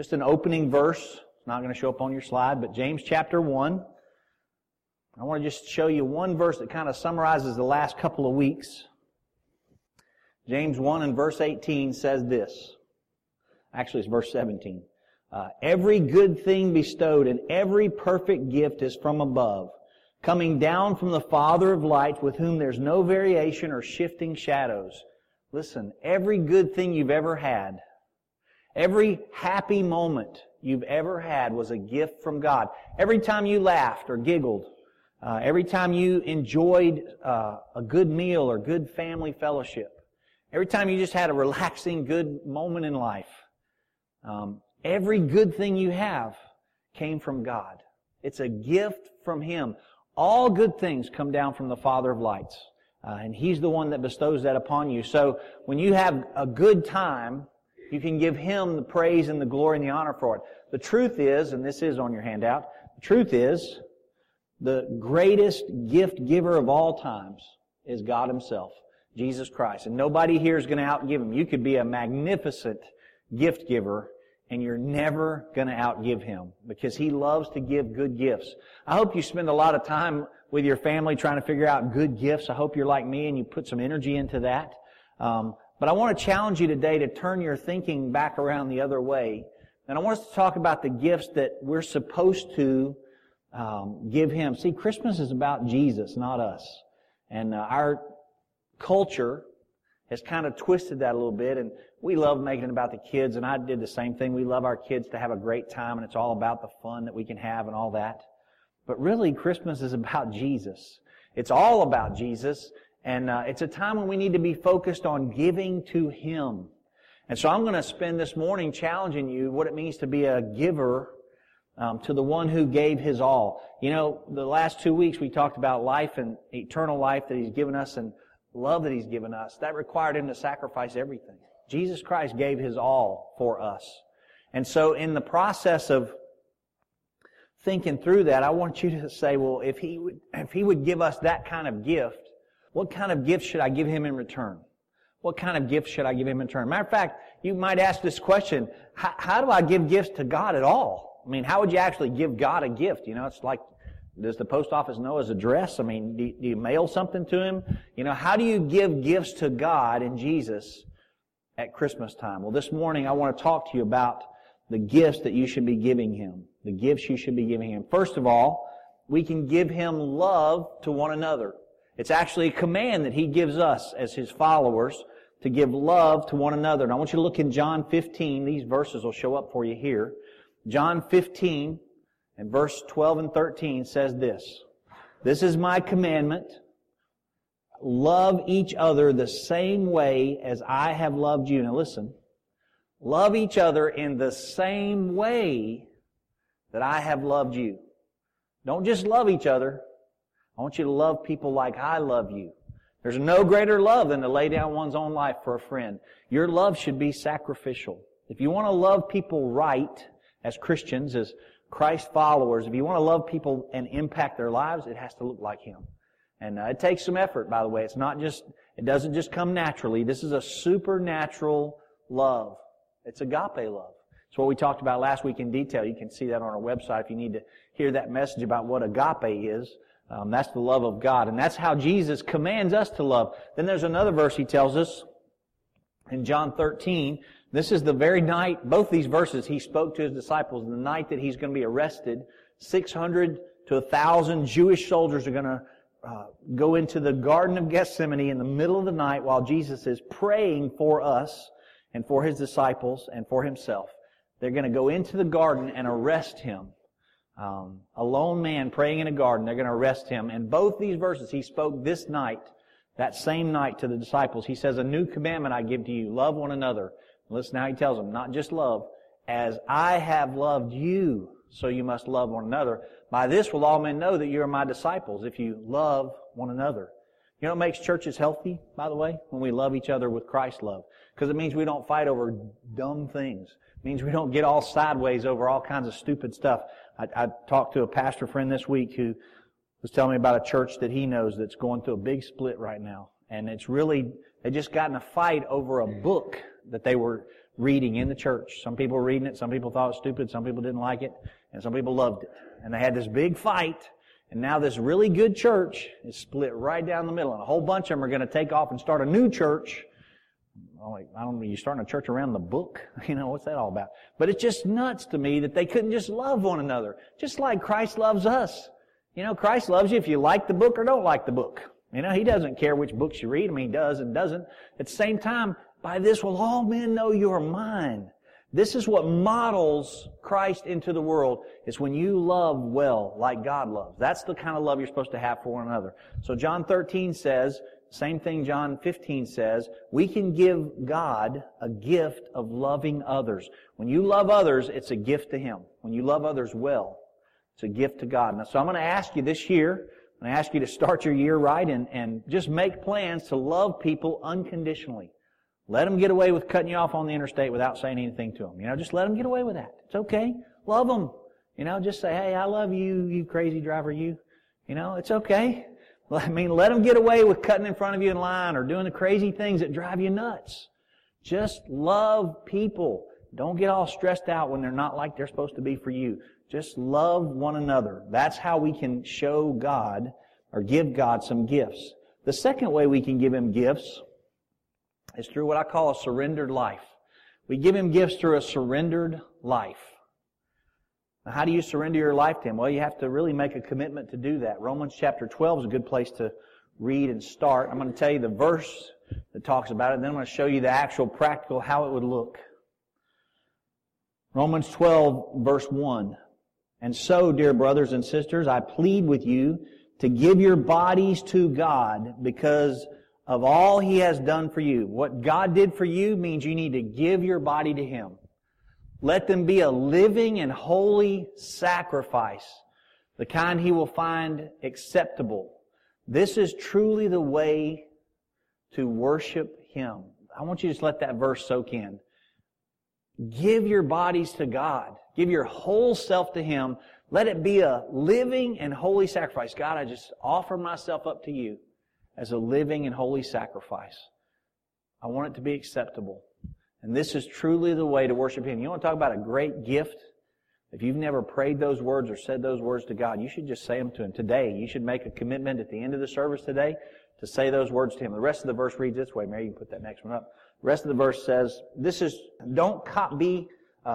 just an opening verse. It's not going to show up on your slide, but James chapter 1. I want to just show you one verse that kind of summarizes the last couple of weeks. James 1 and verse 18 says this. Actually, it's verse 17. Every good thing bestowed and every perfect gift is from above, coming down from the Father of lights, with whom there's no variation or shifting shadows. Listen, every good thing you've ever had, every happy moment you've ever had was a gift from God. Every time you laughed or giggled, every time you enjoyed a good meal or good family fellowship, every time you just had a relaxing, good moment in life, every good thing you have came from God. It's a gift from Him. All good things come down from the Father of lights. And He's the one that bestows that upon you. So when you have a good time, you can give Him the praise and the glory and the honor for it. The truth is, and this is on your handout, the truth is, the greatest gift giver of all times is God Himself, Jesus Christ. And nobody here is going to outgive Him. You could be a magnificent gift giver, and you're never going to outgive Him, because He loves to give good gifts. I hope you spend a lot of time with your family trying to figure out good gifts. I hope you're like me and you put some energy into that. But I want to challenge you today to turn your thinking back around the other way. And I want us to talk about the gifts that we're supposed to give Him. See, Christmas is about Jesus, not us. And our culture has kind of twisted that a little bit, and we love making it about the kids, and I did the same thing. We love our kids to have a great time, and it's all about the fun that we can have and all that. But really, Christmas is about Jesus. It's all about Jesus, and it's a time when we need to be focused on giving to Him. And so I'm going to spend this morning challenging you what it means to be a giver to the one who gave His all. You know, the last 2 weeks we talked about life and eternal life that He's given us and love that He's given us. That required Him to sacrifice everything. Jesus Christ gave His all for us. And so in the process of thinking through that, I want you to say, well, if He would give us that kind of gift, what kind of gift should I give Him in return? What kind of gift should I give Him in return? Matter of fact, you might ask this question, how do I give gifts to God at all? I mean, how would you actually give God a gift? You know, it's like, does the post office know His address? I mean, do you mail something to Him? You know, how do you give gifts to God and Jesus at Christmas time? Well, this morning I want to talk to you about the gifts that you should be giving Him. The gifts you should be giving Him. First of all, we can give Him love to one another. It's actually a command that He gives us as His followers to give love to one another. And I want you to look in John 15. These verses will show up for you here. John 15 and verse 12 and 13 says this. This is my commandment. Love each other the same way as I have loved you. Now listen. Love each other in the same way that I have loved you. Don't just love each other. I want you to love people like I love you. There's no greater love than to lay down one's own life for a friend. Your love should be sacrificial. If you want to love people right as Christians, as Christ followers, if you want to love people and impact their lives, it has to look like Him. And it takes some effort, by the way. It doesn't just come naturally. This is a supernatural love. It's agape love. It's what we talked about last week in detail. You can see that on our website if you need to hear that message about what agape is. That's the love of God. And that's how Jesus commands us to love. Then there's another verse He tells us in John 13. This is the very night, both these verses He spoke to His disciples, the night that He's going to be arrested. 600 to 1,000 Jewish soldiers are going to go into the Garden of Gethsemane in the middle of the night while Jesus is praying for us and for His disciples and for Himself. They're going to go into the garden and arrest Him. A lone man praying in a garden, they're going to arrest Him. And both these verses He spoke this night, that same night to the disciples. He says, a new commandment I give to you, love one another. Listen how He tells them, not just love. As I have loved you, so you must love one another. By this will all men know that you are my disciples, if you love one another. You know what makes churches healthy, by the way? When we love each other with Christ's love. Because it means we don't fight over dumb things. It means we don't get all sideways over all kinds of stupid stuff. I talked to a pastor friend this week who was telling me about a church that he knows that's going through a big split right now. And it's really, they just got in a fight over a book that they were reading in the church. Some people were reading it, some people thought it was stupid, some people didn't like it, and some people loved it. And they had this big fight, and now this really good church is split right down the middle, and a whole bunch of them are going to take off and start a new church. I don't know, you're starting a church around the book? What's that all about? But it's just nuts to me that they couldn't just love one another, just like Christ loves us. Christ loves you if you like the book or don't like the book. He doesn't care which books you read. He does and doesn't. At the same time, by this will all men know you are mine. This is what models Christ into the world, is when you love well, like God loves. That's the kind of love you're supposed to have for one another. So John 13 says, same thing John 15 says, we can give God a gift of loving others. When you love others, it's a gift to Him. When you love others well, it's a gift to God. Now, so I'm going to ask you this year, I'm going to ask you to start your year right and just make plans to love people unconditionally. Let them get away with cutting you off on the interstate without saying anything to them. Just let them get away with that. It's okay. Love them. Just say, hey, I love you, you crazy driver, you. It's okay. Let them get away with cutting in front of you in line or doing the crazy things that drive you nuts. Just love people. Don't get all stressed out when they're not like they're supposed to be for you. Just love one another. That's how we can show God or give God some gifts. The second way we can give Him gifts is through what I call a surrendered life. We give Him gifts through a surrendered life. Now, how do you surrender your life to Him? Well, you have to really make a commitment to do that. Romans chapter 12 is a good place to read and start. I'm going to tell you the verse that talks about it, and then I'm going to show you the actual practical how it would look. Romans 12, verse 1. And so, dear brothers and sisters, I plead with you to give your bodies to God because of all He has done for you. What God did for you means you need to give your body to Him. Let them be a living and holy sacrifice, the kind He will find acceptable. This is truly the way to worship Him. I want you to just let that verse soak in. Give your bodies to God. Give your whole self to Him. Let it be a living and holy sacrifice. God, I just offer myself up to you as a living and holy sacrifice. I want it to be acceptable. And this is truly the way to worship Him. You want to talk about a great gift? If you've never prayed those words or said those words to God, you should just say them to Him today. You should make a commitment at the end of the service today to say those words to Him. The rest of the verse reads this way. Mary, you can put that next one up. The rest of the verse says, don't copy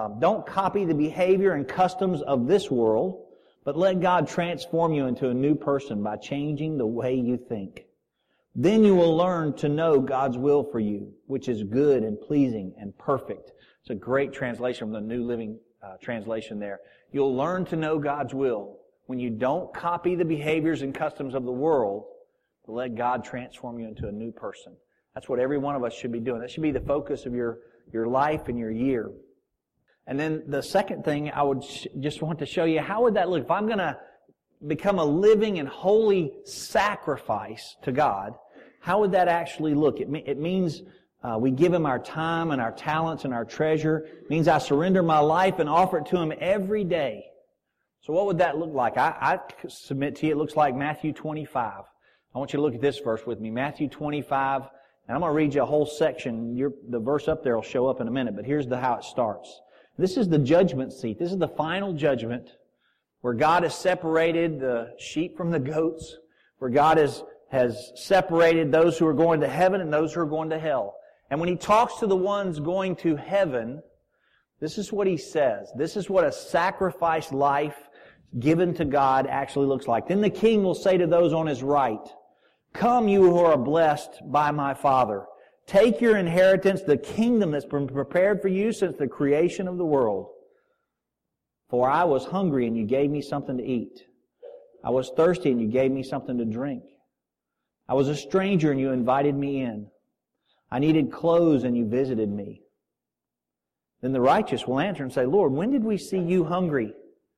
the behavior and customs of this world, but let God transform you into a new person by changing the way you think. Then you will learn to know God's will for you, which is good and pleasing and perfect. It's a great translation from the New Living Translation there. You'll learn to know God's will when you don't copy the behaviors and customs of the world, but let God transform you into a new person. That's what every one of us should be doing. That should be the focus of your life and your year. And then the second thing I would just want to show you, how would that look? If I'm going to become a living and holy sacrifice to God, how would that actually look? It means we give Him our time and our talents and our treasure. It means I surrender my life and offer it to Him every day. So what would that look like? I submit to you it looks like Matthew 25. I want you to look at this verse with me. Matthew 25, and I'm going to read you a whole section. The verse up there will show up in a minute, but here's how it starts. This is the judgment seat. This is the final judgment where God has separated the sheep from the goats, where God has separated those who are going to heaven and those who are going to hell. And when He talks to the ones going to heaven, this is what He says. This is what a sacrificed life given to God actually looks like. Then the King will say to those on His right, "Come, you who are blessed by my Father. Take your inheritance, the kingdom that's been prepared for you since the creation of the world. For I was hungry, and you gave me something to eat. I was thirsty, and you gave me something to drink. I was a stranger, and you invited me in. I needed clothes, and you visited me." Then the righteous will answer and say, "Lord, when did we see you hungry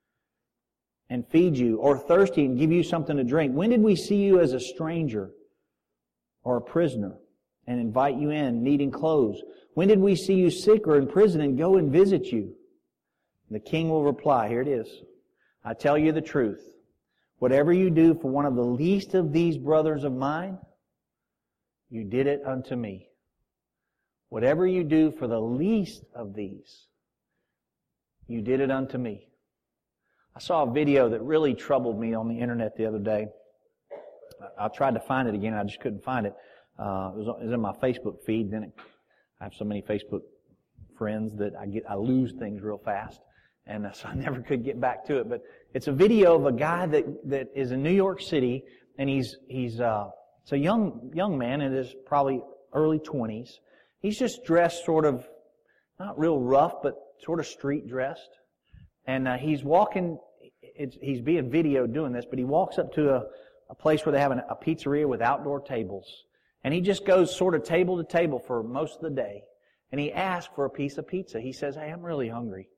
and feed you, or thirsty and give you something to drink? When did we see you as a stranger or a prisoner and invite you in, needing clothes? When did we see you sick or in prison and go and visit you?" The King will reply, here it is, "I tell you the truth. Whatever you do for one of the least of these brothers of mine, you did it unto me." whatever you do for the least of these, you did it unto me. I saw a video that really troubled me on the internet the other day. I tried to find it again. I just couldn't find it. It was in my Facebook feed. Then I have so many Facebook friends that I lose things real fast, and so I never could get back to it. But it's a video of a guy that is in New York City, and it's a young man in his probably early 20s. He's just dressed sort of not real rough, but sort of street dressed, and he's walking. He's being videoed doing this, but he walks up to a place where they have a pizzeria with outdoor tables. And he just goes sort of table to table for most of the day. And he asks for a piece of pizza. He says, "Hey, I'm really hungry.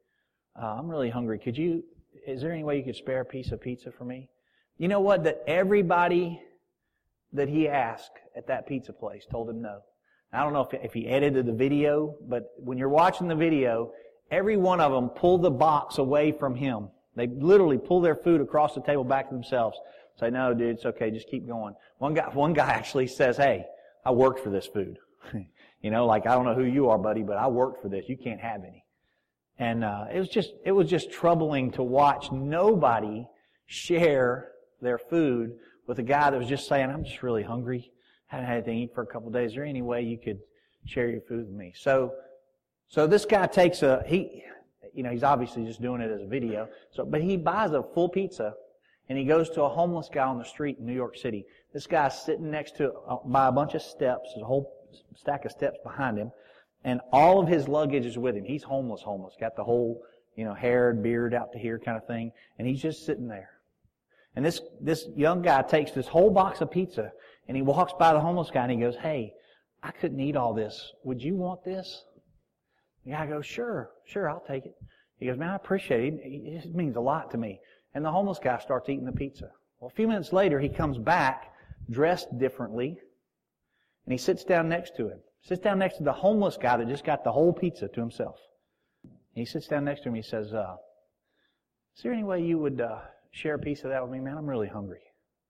Is there any way you could spare a piece of pizza for me?" You know what? That everybody that he asked at that pizza place told him no. I don't know if he edited the video, but when you're watching the video, every one of them pulled the box away from him. They literally pull their food across the table back to themselves. Say, "No, dude, it's okay. Just keep going." One guy actually says, "Hey, I worked for this food." I don't know who you are, buddy, but I worked for this. You can't have any. And it was just troubling to watch nobody share their food with a guy that was just saying, "I'm just really hungry. Haven't had anything to eat for a couple of days. Is there any way you could share your food with me?" So this guy takes he's obviously just doing it as a video. But he buys a full pizza, and he goes to a homeless guy on the street in New York City. This guy's sitting next to by a bunch of steps. There's a whole stack of steps behind him, and all of his luggage is with him. He's homeless. Got the whole, hair and beard out to here kind of thing, and he's just sitting there. And this young guy takes this whole box of pizza, and he walks by the homeless guy, and he goes, "Hey, I couldn't eat all this. Would you want this?" The guy goes, Sure, I'll take it." He goes, "Man, I appreciate it. It means a lot to me." And the homeless guy starts eating the pizza. Well, a few minutes later, he comes back, dressed differently, and he sits down next to him. Sits down next to the homeless guy that just got the whole pizza to himself. And he sits down next to him, he says, "Is there any way you would share a piece of that with me, man? I'm really hungry."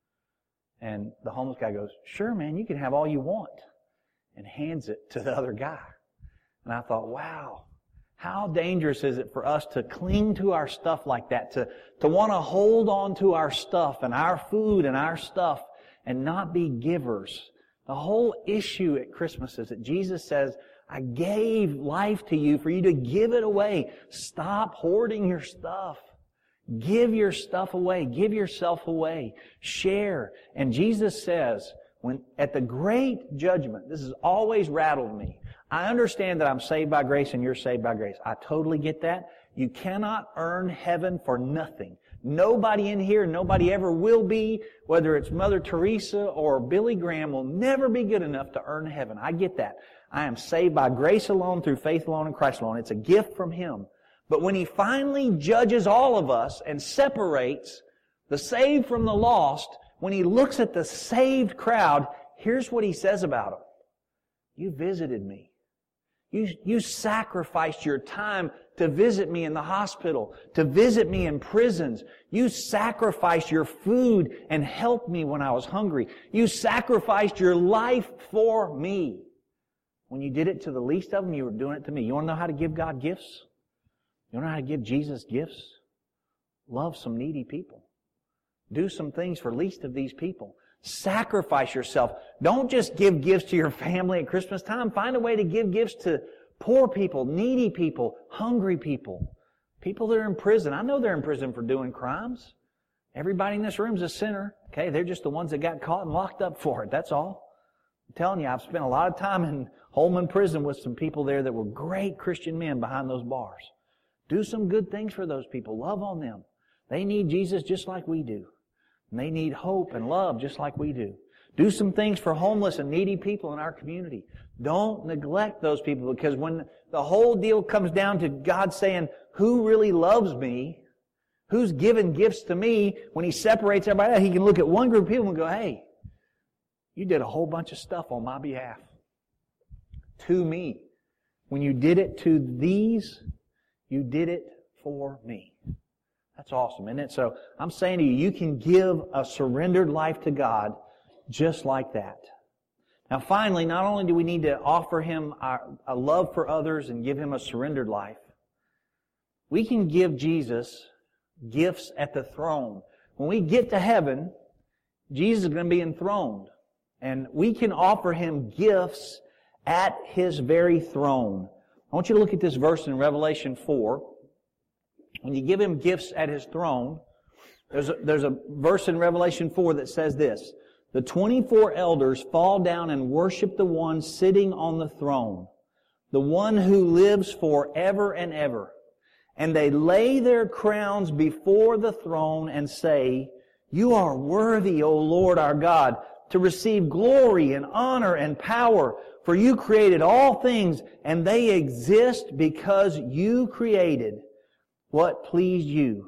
And the homeless guy goes, "Sure, man, you can have all you want," and hands it to the other guy. And I thought, wow, how dangerous is it for us to cling to our stuff like that, to want to hold on to our stuff and our food and our stuff and not be givers. The whole issue at Christmas is that Jesus says, "I gave life to you for you to give it away." Stop hoarding your stuff. Give your stuff away. Give yourself away. Share. And Jesus says, when at the great judgment, this has always rattled me. I understand that I'm saved by grace and you're saved by grace. I totally get that. You cannot earn heaven for nothing. Nobody in here, nobody ever will be, whether it's Mother Teresa or Billy Graham, will never be good enough to earn heaven. I get that. I am saved by grace alone, through faith alone, and Christ alone. It's a gift from Him. But when He finally judges all of us and separates the saved from the lost, when He looks at the saved crowd, here's what He says about them. "You visited me. You sacrificed your time to visit me in the hospital, to visit me in prisons. You sacrificed your food and helped me when I was hungry. You sacrificed your life for me." When you did it to the least of them, you were doing it to me. You want to know how to give God gifts? You want to know how to give Jesus gifts? Love some needy people. Do some things for least of these people. Sacrifice yourself. Don't just give gifts to your family at Christmas time. Find a way to give gifts to poor people, needy people, hungry people, people that are in prison. I know they're in prison for doing crimes. Everybody in this room is a sinner. Okay, they're just the ones that got caught and locked up for it. That's all. I'm telling you, I've spent a lot of time in Holman Prison with some people there that were great Christian men behind those bars. Do some good things for those people. Love on them. They need Jesus just like we do. And they need hope and love just like we do. Do some things for homeless and needy people in our community. Don't neglect those people, because when the whole deal comes down to God saying, "Who really loves me? Who's given gifts to me?" When He separates everybody out, He can look at one group of people and go, "Hey, you did a whole bunch of stuff on my behalf. To me. When you did it to these, you did it for me." That's awesome, isn't it? So I'm saying to you, you can give a surrendered life to God just like that. Now finally, not only do we need to offer Him a love for others and give Him a surrendered life, we can give Jesus gifts at the throne. When we get to heaven, Jesus is going to be enthroned. And we can offer Him gifts at His very throne. I want you to look at this verse in Revelation 4. When you give Him gifts at His throne, there's a verse in Revelation 4 that says this: the 24 elders fall down and worship the one sitting on the throne, the one who lives forever and ever. And they lay their crowns before the throne and say, "You are worthy, O Lord our God, to receive glory and honor and power, for You created all things, and they exist because You created what pleased You."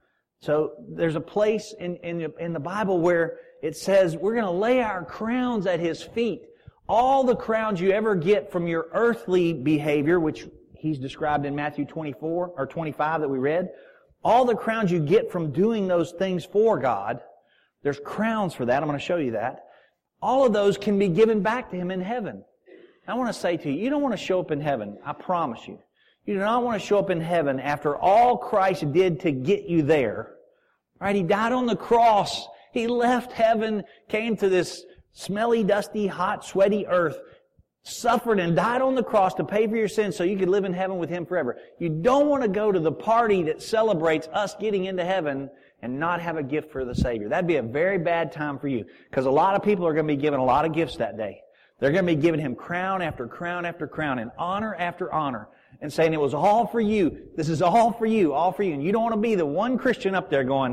So there's a place in the Bible where it says we're going to lay our crowns at His feet. All the crowns you ever get from your earthly behavior, which He's described in Matthew 24 or 25 that we read, all the crowns you get from doing those things for God, there's crowns for that. I'm going to show you that. All of those can be given back to Him in heaven. I want to say to you, you don't want to show up in heaven. I promise you. You do not want to show up in heaven after all Christ did to get you there. Right? He died on the cross. He left heaven, came to this smelly, dusty, hot, sweaty earth, suffered and died on the cross to pay for your sins so you could live in heaven with Him forever. You don't want to go to the party that celebrates us getting into heaven and not have a gift for the Savior. That'd be a very bad time for you, because a lot of people are going to be given a lot of gifts that day. They're going to be giving Him crown after crown after crown and honor after honor and saying it was all for You. This is all for You, all for You. And you don't want to be the one Christian up there going,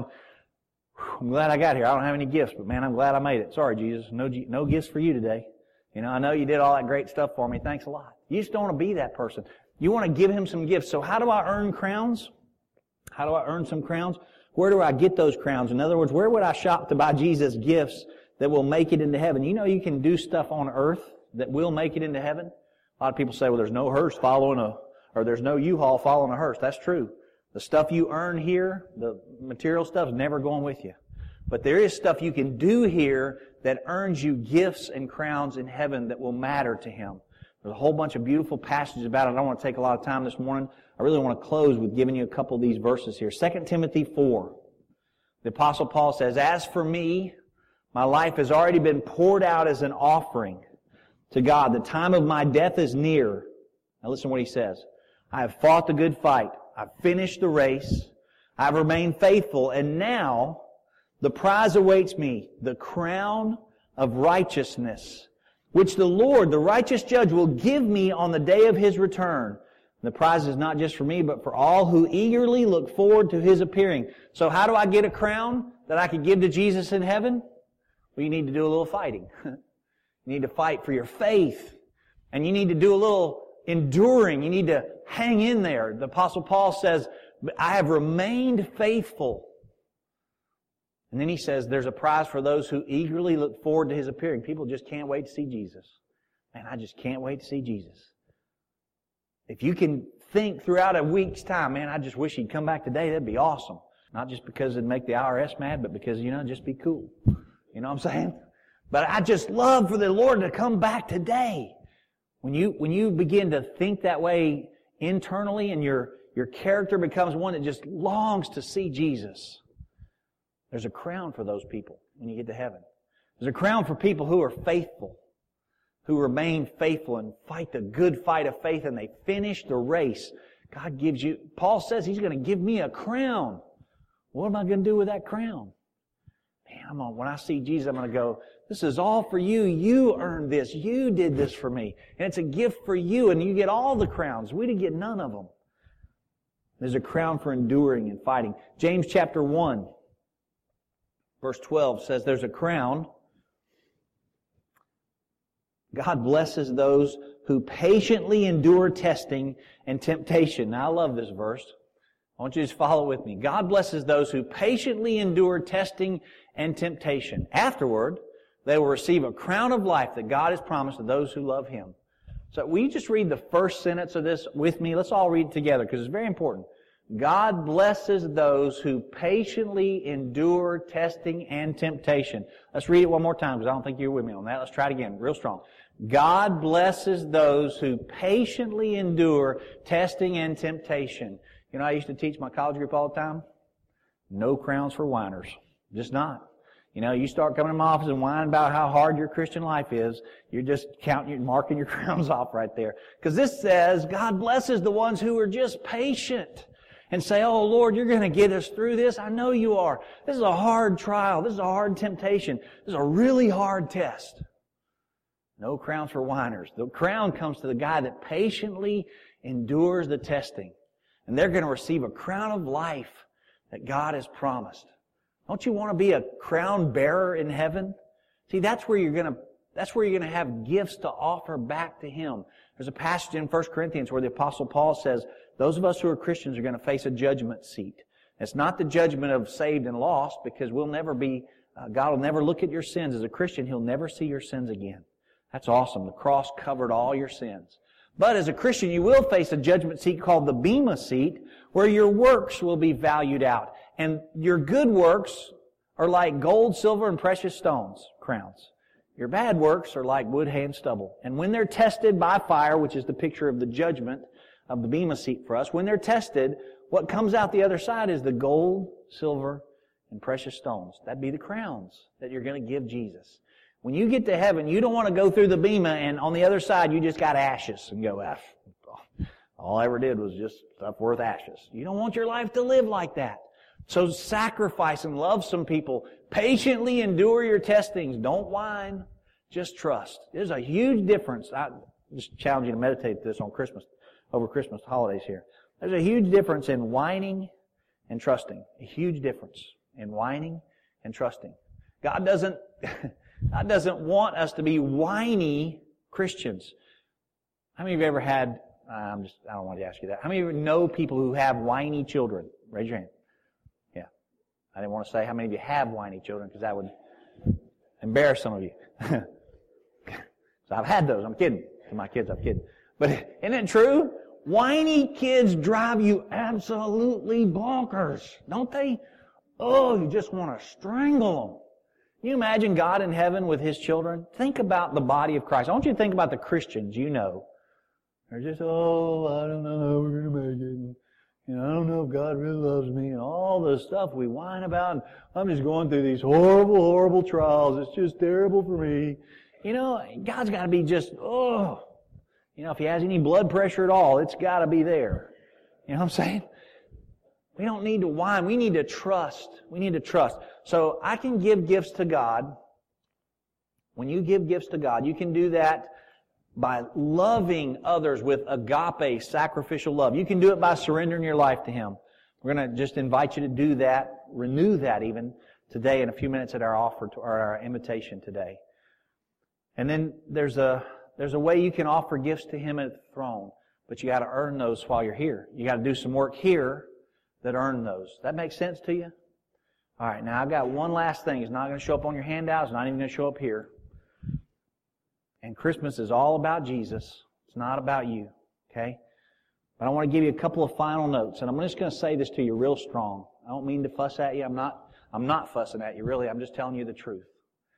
"I'm glad I got here. I don't have any gifts, but man, I'm glad I made it. Sorry, Jesus. No gifts for You today. You know, I know You did all that great stuff for me. Thanks a lot." You just don't want to be that person. You want to give Him some gifts. So how do I earn crowns? How do I earn some crowns? Where do I get those crowns? In other words, where would I shop to buy Jesus gifts that will make it into heaven? You know, you can do stuff on earth that will make it into heaven. A lot of people say, well, there's no hearse or there's no U-Haul following a hearse. That's true. The stuff you earn here, the material stuff, is never going with you. But there is stuff you can do here that earns you gifts and crowns in heaven that will matter to Him. There's a whole bunch of beautiful passages about it. I don't want to take a lot of time this morning. I really want to close with giving you a couple of these verses here. 2 Timothy 4. The Apostle Paul says, "As for me, my life has already been poured out as an offering to God. The time of my death is near." Now listen to what he says. "I have fought the good fight. I've finished the race. I've remained faithful. And now the prize awaits me, the crown of righteousness, which the Lord, the righteous judge, will give me on the day of His return. The prize is not just for me, but for all who eagerly look forward to His appearing." So how do I get a crown that I could give to Jesus in heaven? Well, you need to do a little fighting. You need to fight for your faith. And you need to do a little enduring. You need to hang in there. The Apostle Paul says, "I have remained faithful." And then he says there's a prize for those who eagerly look forward to His appearing. People just can't wait to see Jesus. Man, I just can't wait to see Jesus. If you can think throughout a week's time, man, I just wish He'd come back today. That'd be awesome. Not just because it'd make the IRS mad, but because, just be cool. You know what I'm saying? But I just love for the Lord to come back today. When you begin to think that way internally and your character becomes one that just longs to see Jesus, there's a crown for those people when you get to heaven. There's a crown for people who are faithful, who remain faithful and fight the good fight of faith, and they finish the race. God gives you, Paul says He's going to give me a crown. What am I going to do with that crown? Man, when I see Jesus, I'm going to go, this is all for You. You earned this. You did this for me. And it's a gift for You, and you get all the crowns. We didn't get none of them. There's a crown for enduring and fighting. James chapter 1, verse 12 says there's a crown. God blesses those who patiently endure testing and temptation. Now, I love this verse. I want you to just follow with me. God blesses those who patiently endure testing and temptation. Afterward, they will receive a crown of life that God has promised to those who love Him. So will you just read the first sentence of this with me? Let's all read it together because it's very important. God blesses those who patiently endure testing and temptation. Let's read it one more time because I don't think you're with me on that. Let's try it again real strong. God blesses those who patiently endure testing and temptation. You know, I used to teach my college group all the time. No crowns for whiners. Just not. You know, you start coming to my office and whining about how hard your Christian life is, you're just marking your crowns off right there. Because this says God blesses the ones who are just patient and say, oh Lord, you're going to get us through this. I know you are. This is a hard trial. This is a hard temptation. This is a really hard test. No crowns for whiners. The crown comes to the guy that patiently endures the testing. And they're going to receive a crown of life that God has promised. Don't you want to be a crown bearer in heaven? See, that's where you're going to have gifts to offer back to Him. There's a passage in 1 Corinthians where the Apostle Paul says, those of us who are Christians are going to face a judgment seat. It's not the judgment of saved and lost, because God will never look at your sins. As a Christian, He'll never see your sins again. That's awesome. The cross covered all your sins. But as a Christian, you will face a judgment seat called the Bema seat, where your works will be valued out. And your good works are like gold, silver, and precious stones, crowns. Your bad works are like wood, hay, and stubble. And when they're tested by fire, which is the picture of the judgment of the Bema seat for us, when they're tested, what comes out the other side is the gold, silver, and precious stones. That'd be the crowns that you're going to give Jesus. When you get to heaven, you don't want to go through the Bema and on the other side you just got ashes and go, all I ever did was just stuff worth ashes. You don't want your life to live like that. So sacrifice and love some people. Patiently endure your testings. Don't whine. Just trust. There's a huge difference. I just challenge you to meditate this on over Christmas holidays here. There's a huge difference in whining and trusting. A huge difference in whining and trusting. God doesn't want us to be whiny Christians. How many of you ever had, I don't want to ask you that. How many of you know people who have whiny children? Raise your hand. Yeah. I didn't want to say how many of you have whiny children, because that would embarrass some of you. So I've had those. I'm kidding. To my kids, I'm kidding. But isn't it true? Whiny kids drive you absolutely bonkers, don't they? Oh, you just want to strangle them. Can you imagine God in heaven with His children? Think about the body of Christ. I want you to think about the Christians you know. They're just, I don't know how we're going to make it. And I don't know if God really loves me. And all the stuff we whine about. And I'm just going through these horrible, horrible trials. It's just terrible for me. You know, God's got to be just, if He has any blood pressure at all, it's got to be there. You know what I'm saying? We don't need to whine. We need to trust. We need to trust. So I can give gifts to God. When you give gifts to God, you can do that by loving others with agape, sacrificial love. You can do it by surrendering your life to Him. We're going to just invite you to do that, renew that even today in a few minutes at our offer or our invitation today. And then there's a way you can offer gifts to Him at the throne, but you got to earn those while you're here. You got to do some work here that earn those. That makes sense to you? All right, now I've got one last thing. It's not going to show up on your handout. It's not even going to show up here. And Christmas is all about Jesus. It's not about you, okay? But I want to give you a couple of final notes, and I'm just going to say this to you real strong. I don't mean to fuss at you. I'm not fussing at you, really. I'm just telling you the truth.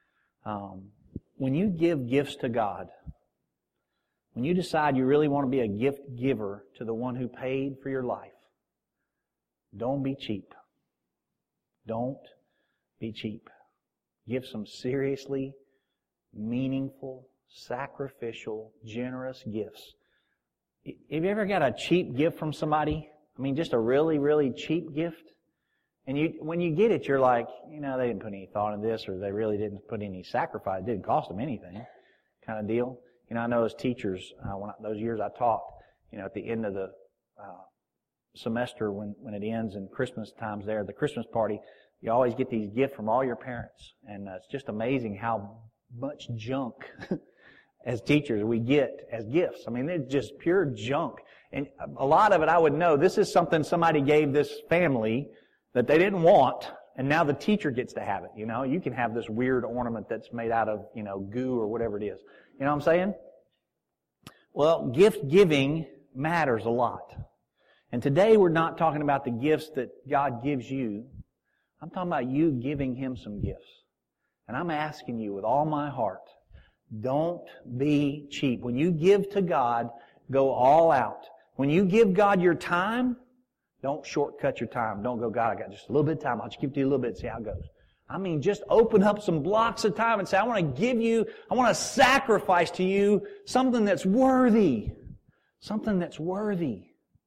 When you give gifts to God, when you decide you really want to be a gift giver to the one who paid for your life, don't be cheap. Don't be cheap. Give some seriously meaningful, sacrificial, generous gifts. Have you ever got a cheap gift from somebody? I mean, just a really, really cheap gift? And when you get it, you're like, they didn't put any thought in this, or they really didn't put any sacrifice. It didn't cost them anything, kind of deal. I know as teachers, those years I taught, at the end of the semester when it ends and Christmas time's there, the Christmas party, you always get these gifts from all your parents. And it's just amazing how much junk as teachers we get as gifts. I mean, it's just pure junk. And a lot of it I would know, this is something somebody gave this family that they didn't want, and now the teacher gets to have it. You can have this weird ornament that's made out of, goo or whatever it is. You know what I'm saying? Well, gift giving matters a lot. And today we're not talking about the gifts that God gives you. I'm talking about you giving Him some gifts. And I'm asking you with all my heart Don't be cheap. When you give to God, go all out. When you give God your time, don't shortcut your time. Don't go, God, I got just a little bit of time. I'll just give it to you a little bit and see how it goes. I mean, just open up some blocks of time and say, I want to sacrifice to you something that's worthy. Something that's worthy.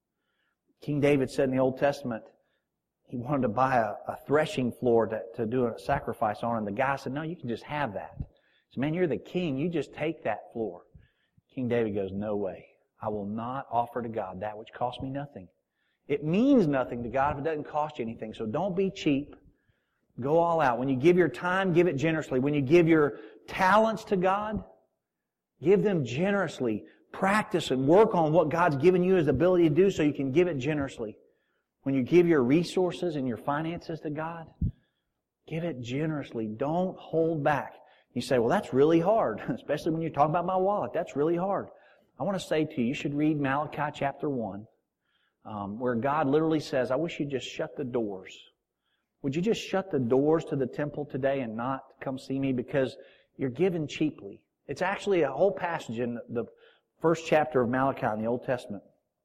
King David said in the Old Testament, he wanted to buy a threshing floor to do a sacrifice on, and the guy said, no, you can just have that. He said, man, you're the king. You just take that floor. King David goes, no way. I will not offer to God that which costs me nothing. It means nothing to God if it doesn't cost you anything. So don't be cheap. Go all out. When you give your time, give it generously. When you give your talents to God, give them generously. Practice and work on what God's given you His ability to do so you can give it generously. When you give your resources and your finances to God, give it generously. Don't hold back. You say, well, that's really hard, especially when you're talking about my wallet. That's really hard. I want to say to you, you should read Malachi chapter 1, where God literally says, I wish you'd just shut the doors. Would you just shut the doors to the temple today and not come see me because you're giving cheaply? It's actually a whole passage in the first chapter of Malachi in the Old Testament.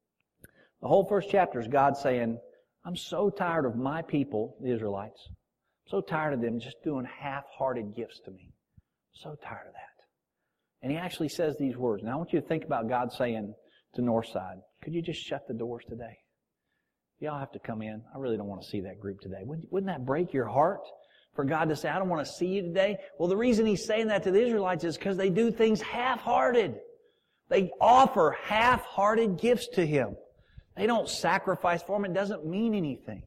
The whole first chapter is God saying, I'm so tired of my people, the Israelites. I'm so tired of them just doing half-hearted gifts to me. So tired of that. And He actually says these words. Now I want you to think about God saying to Northside, could you just shut the doors today? Y'all have to come in. I really don't want to see that group today. Wouldn't that break your heart for God to say, I don't want to see you today? Well, the reason He's saying that to the Israelites is because they do things half-hearted. They offer half-hearted gifts to Him. They don't sacrifice for Him. It doesn't mean anything.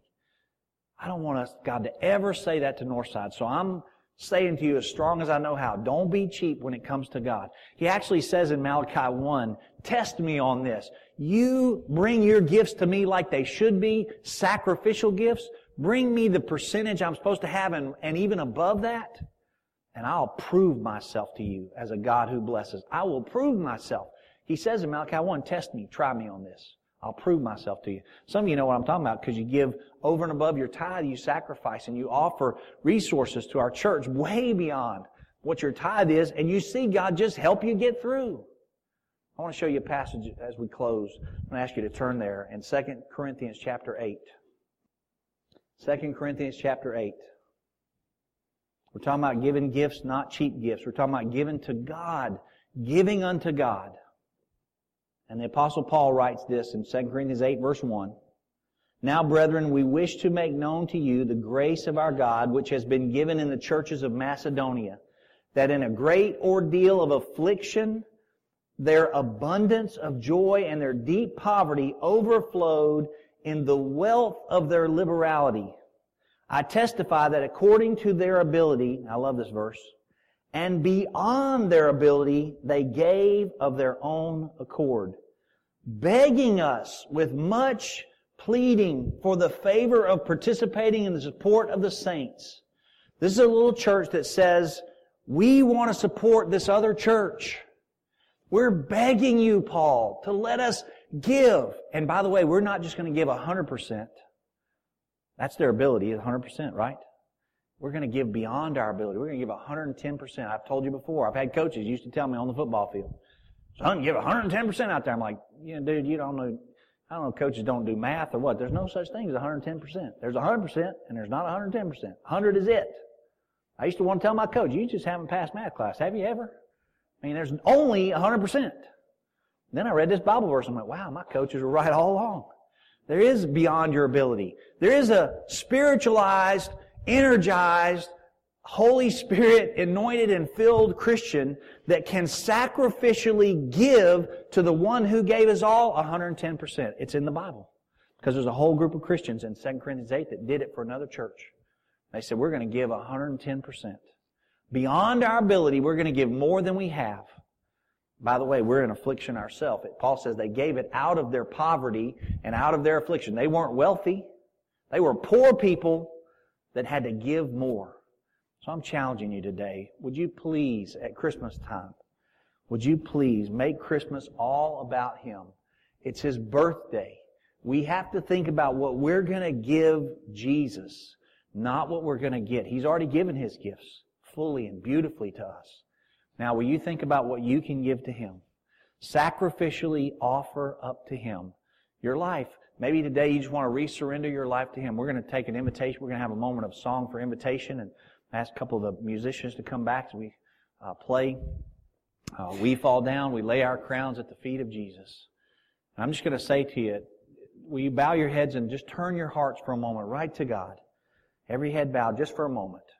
I don't want God to ever say that to Northside. So I'm saying to you as strong as I know how, don't be cheap when it comes to God. He actually says in Malachi 1, test me on this. You bring your gifts to me like they should be, sacrificial gifts. Bring me the percentage I'm supposed to have and even above that. And I'll prove myself to you as a God who blesses. I will prove myself. He says in Malachi 1, test me, try me on this. I'll prove myself to you. Some of you know what I'm talking about because you give over and above your tithe, you sacrifice, and you offer resources to our church way beyond what your tithe is, and you see God just help you get through. I want to show you a passage as we close. I'm going to ask you to turn there in 2 Corinthians chapter 8. 2 Corinthians chapter 8. We're talking about giving gifts, not cheap gifts. We're talking about giving to God, giving unto God. And the Apostle Paul writes this in 2 Corinthians 8, verse 1. Now, brethren, we wish to make known to you the grace of our God, which has been given in the churches of Macedonia, that in a great ordeal of affliction, their abundance of joy and their deep poverty overflowed in the wealth of their liberality. I testify that according to their ability, I love this verse, and beyond their ability, they gave of their own accord, begging us with much pleading for the favor of participating in the support of the saints. This is a little church that says, we want to support this other church. We're begging you, Paul, to let us give. And by the way, we're not just going to give 100%. That's their ability, 100%, right? We're going to give beyond our ability. We're going to give 110%. I've told you before. I've had coaches used to tell me on the football field, son, give 110% out there. I'm like, dude, you don't know. I don't know if coaches don't do math or what. There's no such thing as 110%. There's 100% and there's not 110%. 100 is it. I used to want to tell my coach, you just haven't passed math class. Have you ever? I mean, there's only 100%. Then I read this Bible verse and went, wow, my coaches were right all along. There is beyond your ability. There is a spiritualized, energized, Holy Spirit anointed and filled Christian that can sacrificially give to the one who gave us all 110%. It's in the Bible. Because there's a whole group of Christians in 2 Corinthians 8 that did it for another church. They said, we're going to give 110%. Beyond our ability, we're going to give more than we have. By the way, we're in affliction ourselves. Paul says they gave it out of their poverty and out of their affliction. They weren't wealthy. They were poor people that had to give more. So I'm challenging you today. Would you please, at Christmas time, would you please make Christmas all about Him? It's His birthday. We have to think about what we're going to give Jesus, not what we're going to get. He's already given His gifts fully and beautifully to us. Now, will you think about what you can give to Him? Sacrificially offer up to Him your life. Maybe today you just want to resurrender your life to Him. We're going to take an invitation. We're going to have a moment of song for invitation and ask a couple of the musicians to come back as we play. We fall down. We lay our crowns at the feet of Jesus. And I'm just going to say to you, will you bow your heads and just turn your hearts for a moment right to God? Every head bowed just for a moment.